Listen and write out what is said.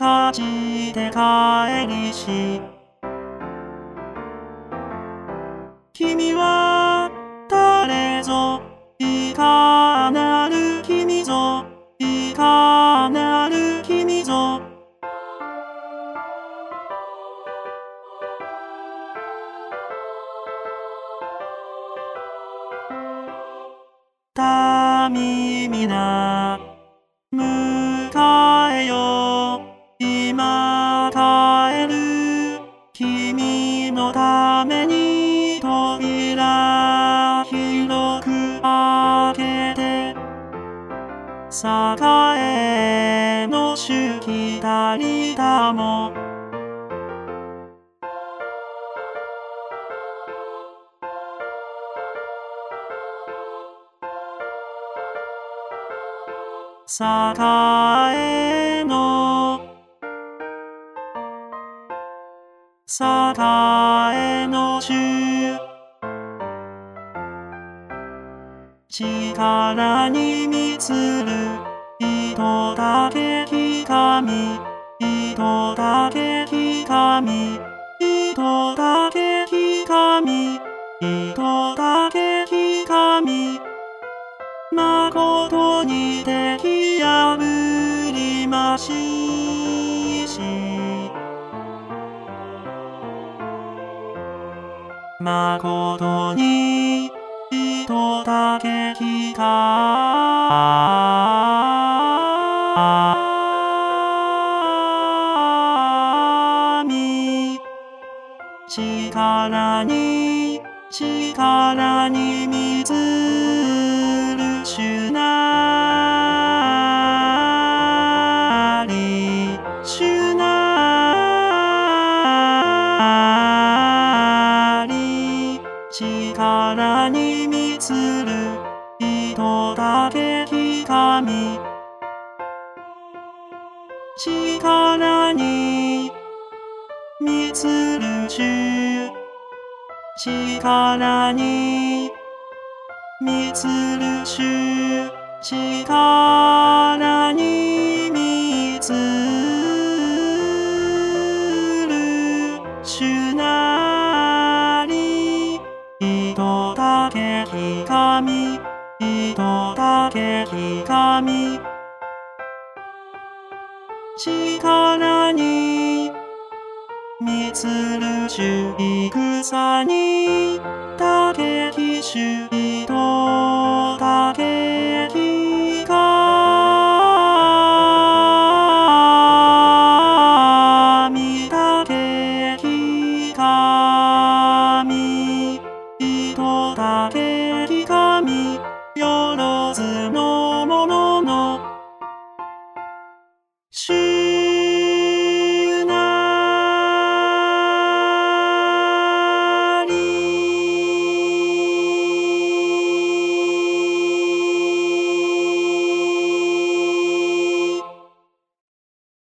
形で帰りし君は誰ぞいかなる君ぞいかなる君ぞ民皆迎えよ今帰る君のために扉広く開けて栄の主来たりだも栄の主力に満つる糸だけひかみ糸だけひかみ糸だけひかみ糸だけひかみ誠にてき破りまし誠に糸だけひかみ力に満つる主なり主なり力に満つる糸だけひかみ力に満つる主力に満つる主力に満つる主なり糸だけひかみ糸だけひかみ力に満つる主戦にだけひ主